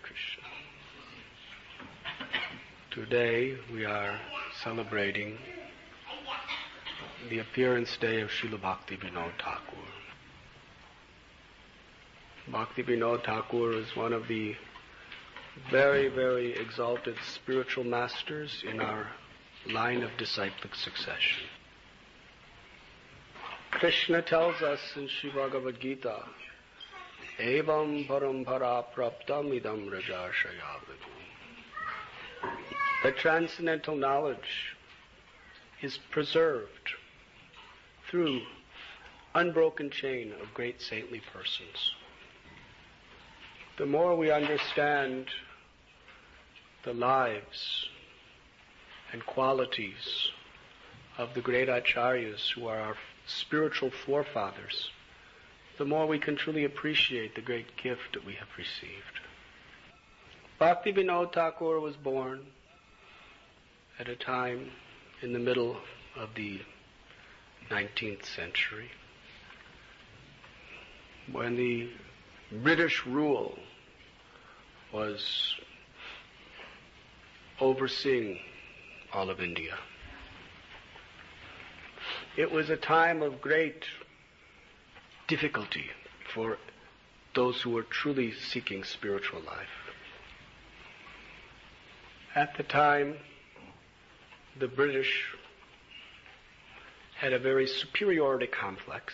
Krishna. Today we are celebrating the appearance day of Srila Bhaktivinoda Thakur. Bhaktivinoda Thakur is one of the very, very exalted spiritual masters in our line of disciplic succession. Krishna tells us in Sri Bhagavad Gita, Evam parampara praptam idam rajashayavadu. That transcendental knowledge is preserved through unbroken chain of great saintly persons. The more we understand the lives and qualities of the great acharyas who are our spiritual forefathers, the more we can truly appreciate the great gift that we have received. Bhaktivinoda Thakur was born at a time in the middle of the 19th century when the British rule was overseeing all of India. It was a time of great difficulty for those who were truly seeking spiritual life. At the time, the British had a very superiority complex.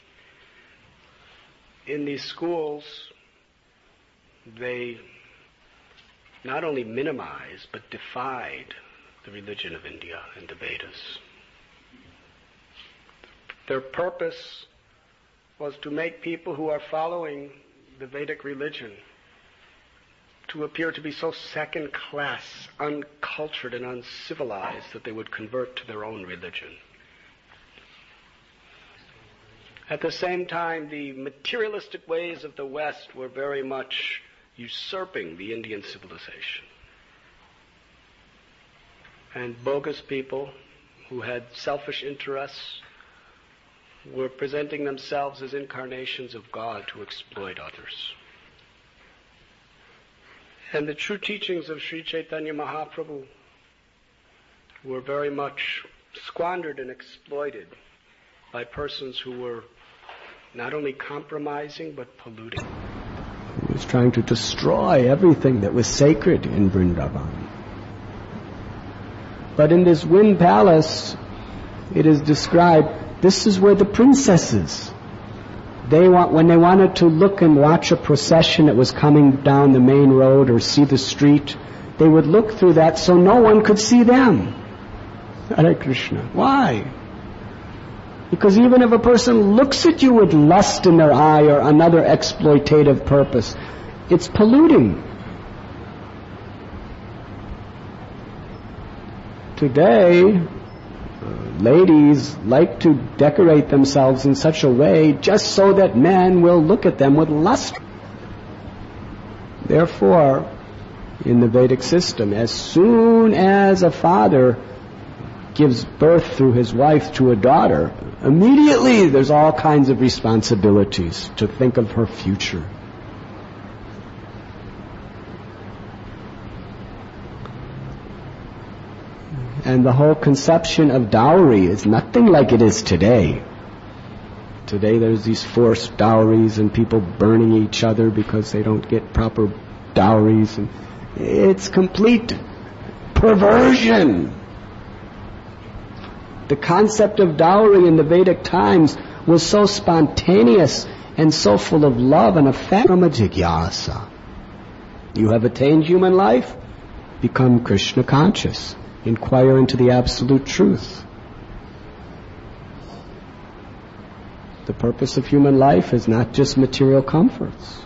In these schools, they not only minimized but defied the religion of India and the Vedas. Their purpose was to make people who are following the Vedic religion to appear to be so second-class, uncultured and uncivilized that they would convert to their own religion. At the same time, the materialistic ways of the West were very much usurping the Indian civilization. And bogus people who had selfish interests were presenting themselves as incarnations of God to exploit others. And the true teachings of Sri Chaitanya Mahaprabhu were very much squandered and exploited by persons who were not only compromising but polluting. He was trying to destroy everything that was sacred in Vrindavan. But in this wind palace, it is described, this is where the princesses, when they wanted to look and watch a procession that was coming down the main road or see the street, they would look through that so no one could see them. Hare Krishna. Why? Because even if a person looks at you with lust in their eye or another exploitative purpose, it's polluting. Today, ladies like to decorate themselves in such a way just so that men will look at them with lust. Therefore, in the Vedic system, as soon as a father gives birth through his wife to a daughter, immediately there's all kinds of responsibilities to think of her future. And the whole conception of dowry is nothing like it is today. Today there's these forced dowries and people burning each other because they don't get proper dowries. And it's complete perversion. The concept of dowry in the Vedic times was so spontaneous and so full of love and affection. From a jigyasa. You have attained human life, become Krishna conscious. Inquire into the absolute truth. The purpose of human life is not just material comforts.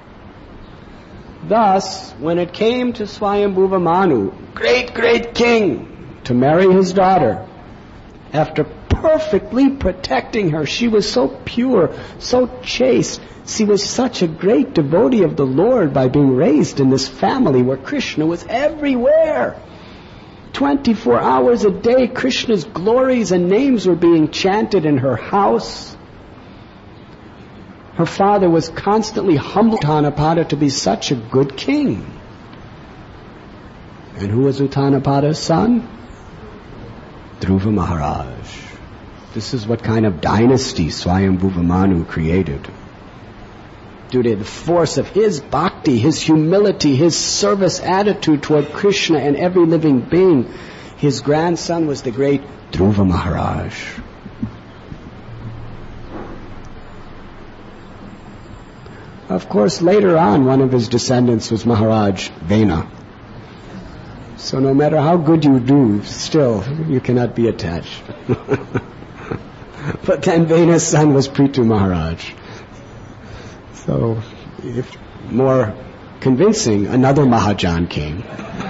Thus, when it came to Swayambhuva Manu, great king, to marry his daughter, after perfectly protecting her, she was so pure, so chaste, she was such a great devotee of the Lord by being raised in this family where Krishna was everywhere. 24 hours a day, Krishna's glories and names were being chanted in her house. Her father was constantly humbled Tanapada to be such a good king. And who was Uttanapada's son? Dhruva Maharaj. This is what kind of dynasty Swayambhuva Manu created. Due to the force of his bhakti, his humility, his service attitude toward Krishna and every living being, his grandson was the great Dhruva Maharaj. Of course, later on, one of his descendants was Maharaj Vena. So no matter how good you do, still, you cannot be attached. But then Vena's son was Prithu Maharaj. So, if more convincing, another Mahajan came.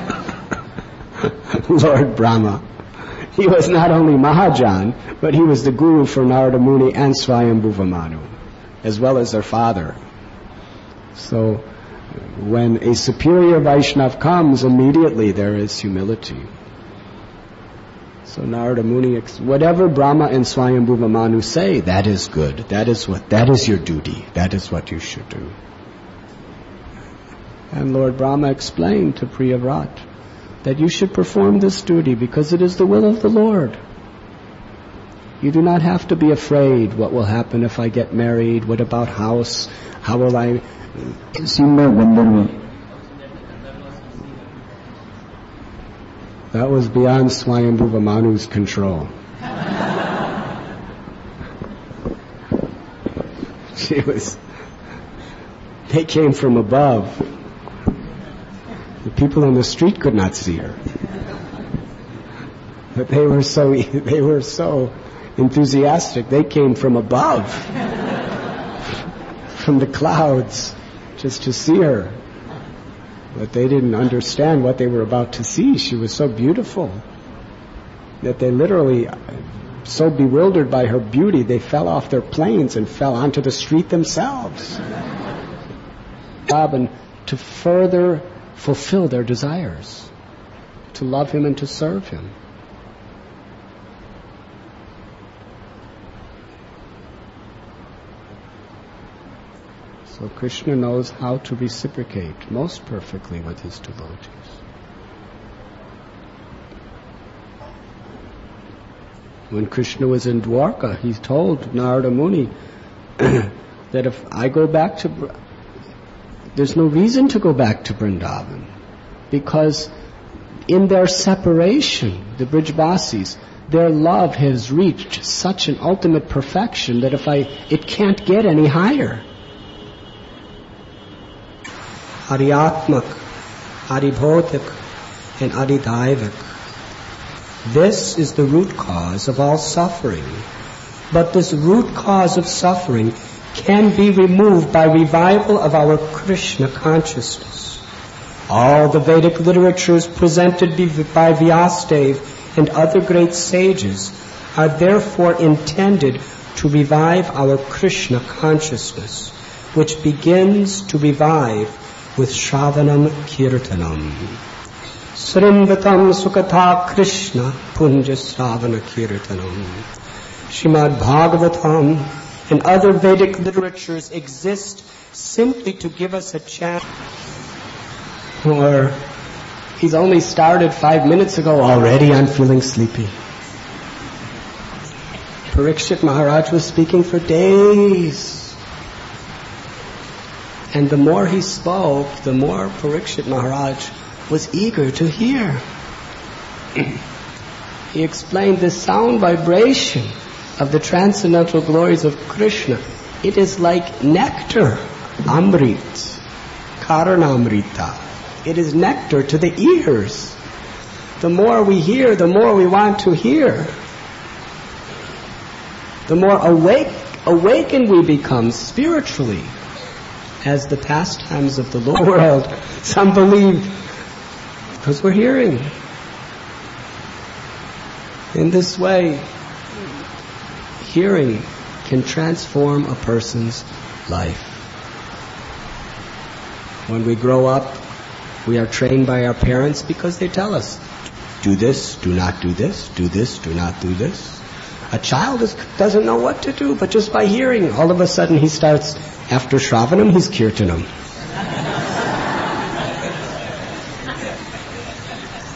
Lord Brahma. He was not only Mahajan, but he was the guru for Narada Muni and Swayambhuva Manu, as well as their father. So, when a superior Vaishnav comes, immediately there is humility. So Narada Muni, whatever Brahma and Swayambhuva Manu say, that is good. That is your duty. That is what you should do. And Lord Brahma explained to Priyavrat that you should perform this duty because it is the will of the Lord. You do not have to be afraid what will happen if I get married, what about house, how will I... That was beyond Swayambhuva Manu's control. They came from above. The people on the street could not see her. But they were so enthusiastic. They came from above, from the clouds, just to see her. But they didn't understand what they were about to see. She was so beautiful that they literally, so bewildered by her beauty, they fell off their planes and fell onto the street themselves. And to further fulfill their desires, to love him and to serve him. So Krishna knows how to reciprocate most perfectly with his devotees. When Krishna was in Dwarka, he told Narada Muni that if I go back to... There's no reason to go back to Vrindavan, because in their separation, the Brijvasis, their love has reached such an ultimate perfection that it can't get any higher. Ariatmak, Aribhotik, and Adidaivik. This is the root cause of all suffering. But this root cause of suffering can be removed by revival of our Krishna consciousness. All the Vedic literatures presented by Vyasadeva and other great sages are therefore intended to revive our Krishna consciousness, which begins to revive with Shravanam Kirtanam. Srimvatam Sukatha Krishna Punja Shravana Kirtanam. Srimad Bhagavatam and other Vedic literatures exist simply to give us a chance. Or, he's only started 5 minutes ago, already I'm feeling sleepy. Parikshit Maharaj was speaking for days. And the more he spoke, the more Parikshit Maharaj was eager to hear. He explained the sound vibration of the transcendental glories of Krishna. It is like nectar, amrit, karanamrita. It is nectar to the ears. The more we hear, the more we want to hear. The more awakened we become spiritually as the pastimes of the Lord world. Some believe because we're hearing. In this way, hearing can transform a person's life. When we grow up, we are trained by our parents because they tell us, do this, do not do this, do this, do not do this. A child doesn't know what to do, but just by hearing, all of a sudden he starts, after Shravanam, he's Kirtanam.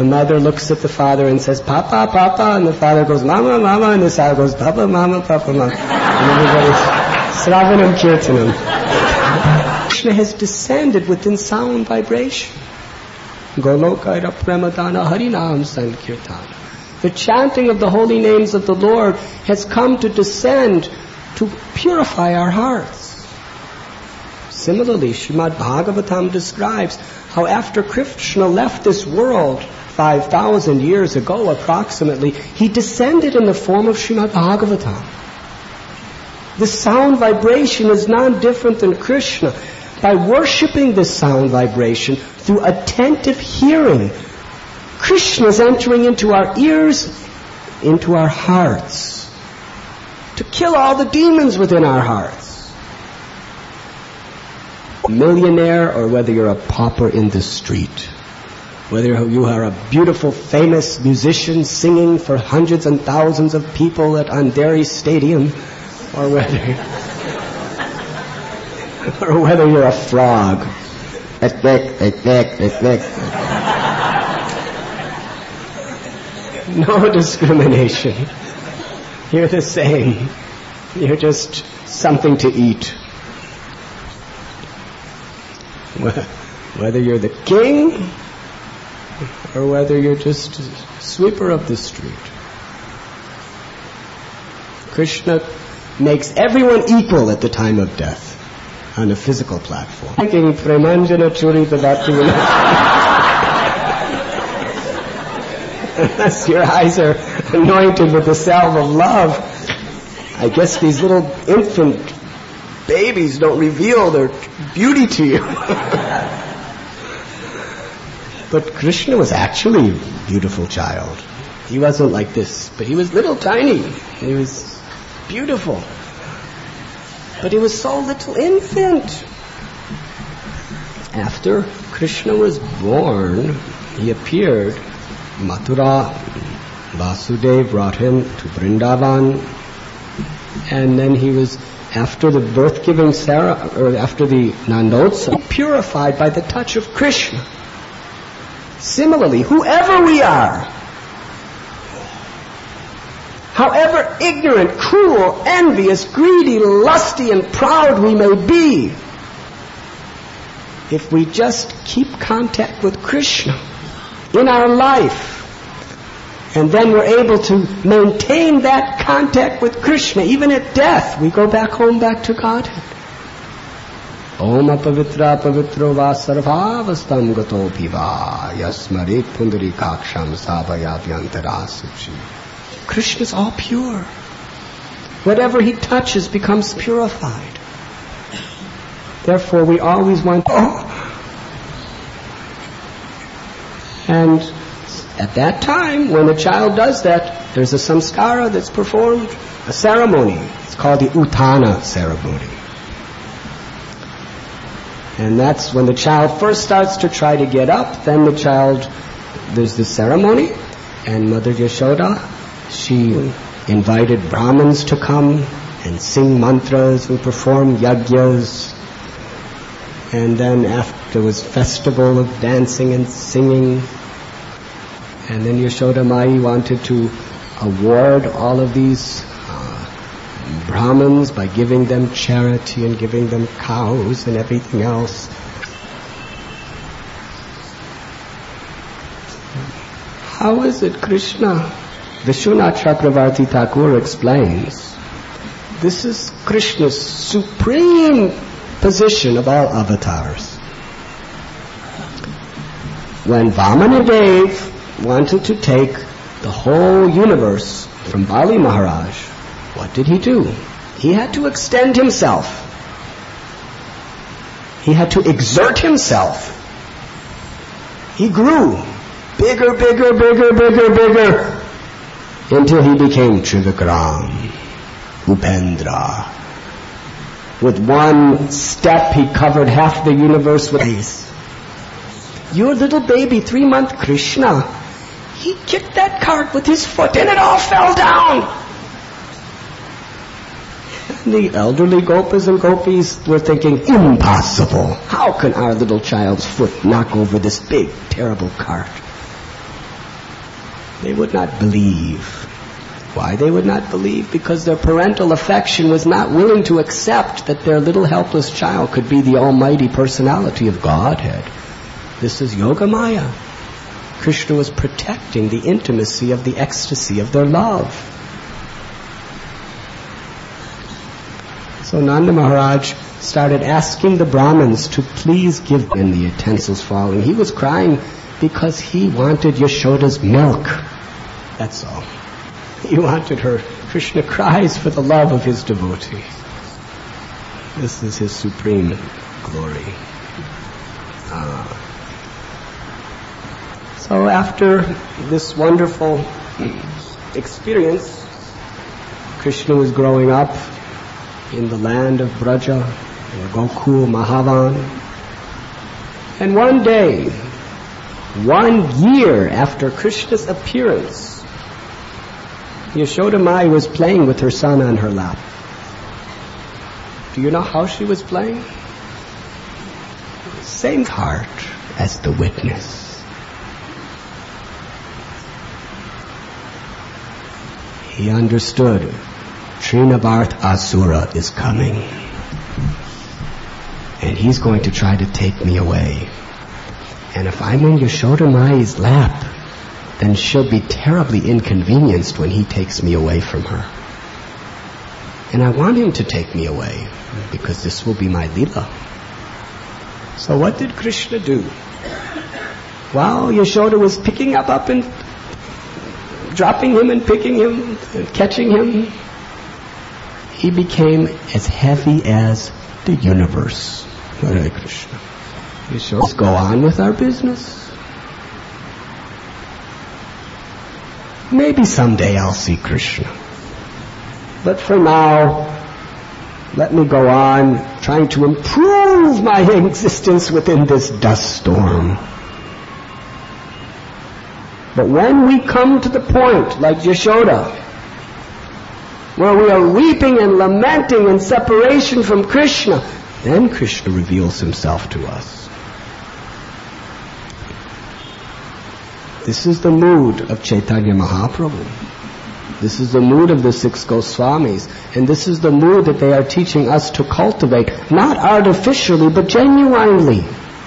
The mother looks at the father and says, Papa, Papa, and the father goes, Mama, Mama, and the child goes, Papa, Mama, Papa, Mama. And everybody's Sravanam Kirtanam. Krishna has descended within sound vibration. Golokaira Pramadana Harinam Sankirtana. The chanting of the holy names of the Lord has come to descend to purify our hearts. Similarly, Srimad Bhagavatam describes how after Krishna left this world 5,000 years ago approximately, he descended in the form of Srimad Bhagavatam. The sound vibration is not different than Krishna. By worshipping this sound vibration through attentive hearing, Krishna is entering into our ears, into our hearts, to kill all the demons within our hearts. Millionaire, or whether you're a pauper in the street, whether you are a beautiful, famous musician singing for hundreds and thousands of people at Andheri Stadium, or whether you're a frog. No discrimination. You're the same. You're just something to eat. Whether you're the king or whether you're just a sweeper of the street. Krishna makes everyone equal at the time of death on a physical platform. Unless your eyes are anointed with the salve of love, I guess these little infant babies don't reveal their beauty to you. But Krishna was actually a beautiful child. He wasn't like this, but he was little tiny. He was beautiful. But he was so little infant. After Krishna was born, he appeared. Mathura, Vasudev brought him to Vrindavan, and then he was, after the birth-giving after the Nandotsa, purified by the touch of Krishna. Similarly, whoever we are, however ignorant, cruel, envious, greedy, lusty, and proud we may be, if we just keep contact with Krishna in our life, and then we're able to maintain that contact with Krishna, even at death, we go back home, back to Godhead. Om apavitra pavitro va sarvavastam gato piva yasmarit pundarikaksham savayabhyantara suchi. Krishna is all pure. Whatever he touches becomes purified. Therefore, we always want And at that time, when a child does that, there's a samskara that's performed, a ceremony. It's called the Uttana ceremony. And that's when the child first starts to try to get up, then there's the ceremony, and Mother Yashoda, she invited Brahmins to come and sing mantras and perform yagyas. And then after there was festival of dancing and singing. And then Yashoda Mai wanted to award all of these Brahmins by giving them charity and giving them cows and everything else. How is it Krishna? Vishwanath Chakravarti Thakur explains, this is Krishna's supreme position of all avatars. When Vamanadev wanted to take the whole universe from Bali Maharaj, what did he do? He had to extend himself. He had to exert himself. He grew bigger, bigger, bigger, bigger, bigger, until he became Trivikram, Upendra. With one step, he covered half the universe with ice. Your little baby, 3-month Krishna, he kicked that cart with his foot and it all fell down. And the elderly gopas and gopis were thinking, impossible. How can our little child's foot knock over this big, terrible cart? They would not believe. Why they would not believe? Because their parental affection was not willing to accept that their little helpless child could be the almighty personality of Godhead. This is Yogamaya. Krishna was protecting the intimacy of the ecstasy of their love. So Nanda Maharaj started asking the Brahmins to please give him the utensils falling. He was crying because he wanted Yashoda's milk. That's all. He wanted her. Krishna cries for the love of his devotee. This is his supreme glory. So after this wonderful experience, Krishna was growing up in the land of Braja, or Gokul, Mahavan. And one day, 1 year after Krishna's appearance, Yashoda Mai was playing with her son on her lap. Do you know how she was playing? Same heart as the witness. He understood Trinavarta Asura is coming. And he's going to try to take me away. And if I'm in Yashoda Mai's lap, then she'll be terribly inconvenienced when he takes me away from her. And I want him to take me away, because this will be my Leela. So what did Krishna do? While Yashoda was picking up and dropping him and picking him and catching him, he became as heavy as the universe. Hare Krishna. Yashoda, let's go on with our business. Maybe someday I'll see Krishna. But for now, let me go on trying to improve my existence within this dust storm. But when we come to the point, like Yashoda, where we are weeping and lamenting in separation from Krishna, then Krishna reveals himself to us. This is the mood of Chaitanya Mahaprabhu. This is the mood of the 6 Goswamis. And this is the mood that they are teaching us to cultivate, not artificially, but genuinely.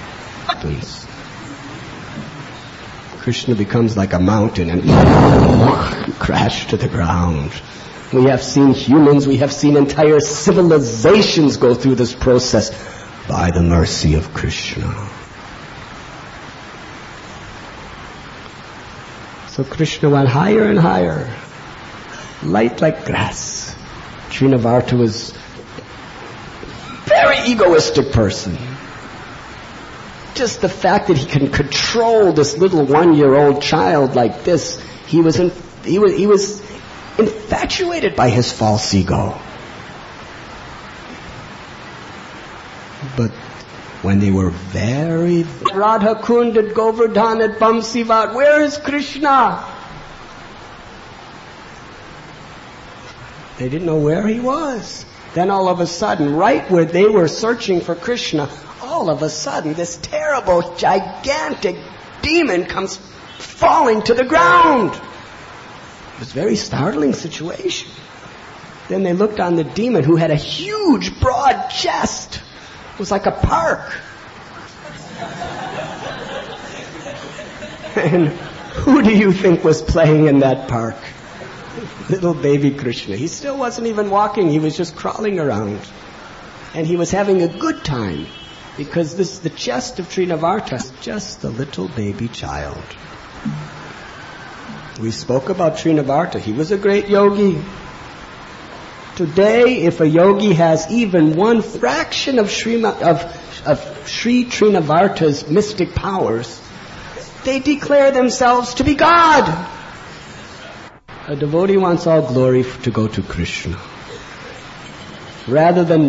Krishna becomes like a mountain and crash to the ground. We have seen humans, we have seen entire civilizations go through this process by the mercy of Krishna. So Krishna went higher and higher, light like grass. Trinavarta was a very egoistic person. Just the fact that he can control this little 1-year-old child like this, he was infatuated by his false ego. But when they were very Radha Kund at Govardhan at Bamsivat, where is Krishna? They didn't know where he was. Then all of a sudden, right where they were searching for Krishna, all of a sudden this terrible, gigantic demon comes falling to the ground. It was a very startling situation. Then they looked on the demon, who had a huge, broad chest. It was like a park. And who do you think was playing in that park? Little baby Krishna. He still wasn't even walking. He was just crawling around. And he was having a good time, because the chest of Trinavarta is just a little baby child. We spoke about Trinavarta. He was a great yogi. Today, if a yogi has even one fraction of Sri Trinavarta's mystic powers, they declare themselves to be God. A devotee wants all glory to go to Krishna. Rather than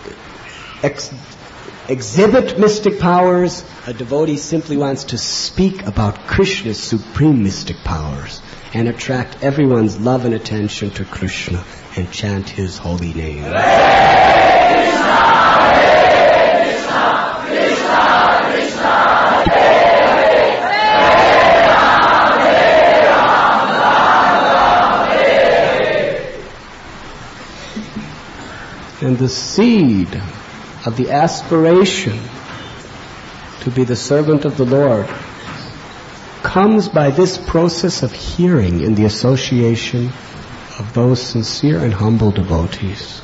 exhibit mystic powers, a devotee simply wants to speak about Krishna's supreme mystic powers and attract everyone's love and attention to Krishna and chant his holy name. Hare Krishna, Hare Krishna, Krishna Krishna, Hare Hare, Hare Rama, Hare Rama, And the seed of the aspiration to be the servant of the Lord comes by this process of hearing in the association of those sincere and humble devotees.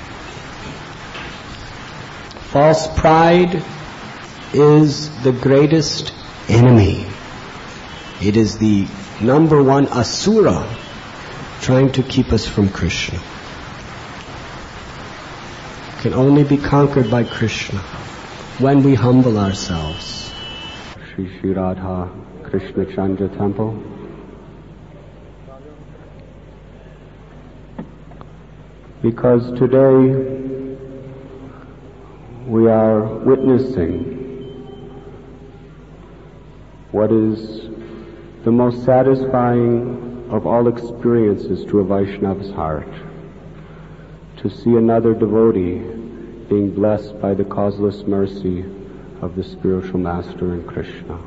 False pride is the greatest enemy. It is the number one asura trying to keep us from Krishna. It can only be conquered by Krishna when we humble ourselves. Shri Radha Krishna Chandra Temple. Because today we are witnessing what is the most satisfying of all experiences to a Vaishnava's heart, to see another devotee being blessed by the causeless mercy of the spiritual master in Krishna.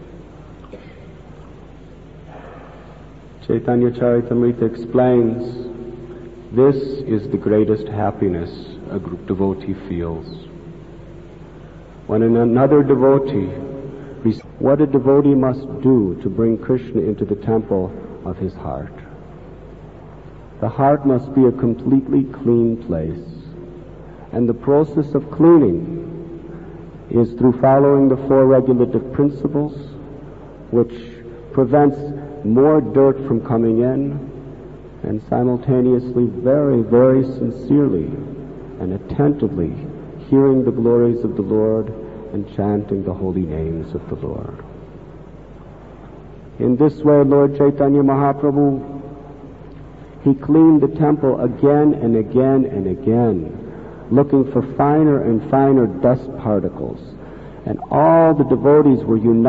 Chaitanya Charitamrita explains, this is the greatest happiness a group devotee feels. When another devotee, what a devotee must do to bring Krishna into the temple of his heart. The heart must be a completely clean place. And the process of cleaning is through following the four regulative principles, which prevents more dirt from coming in, and simultaneously very, very sincerely and attentively hearing the glories of the Lord and chanting the holy names of the Lord. In this way, Lord Chaitanya Mahaprabhu, he cleaned the temple again and again and again, looking for finer and finer dust particles, and all the devotees were united